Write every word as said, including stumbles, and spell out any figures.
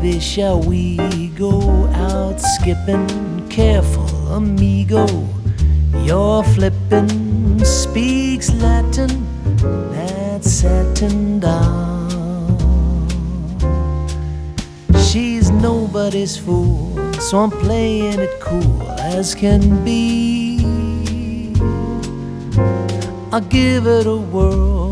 baby, shall we go out skipping? Careful, amigo, your flippin' speaks Latin, that's satin down. She's nobody's fool, so I'm playing it cool as can be. I'll give it a whirl,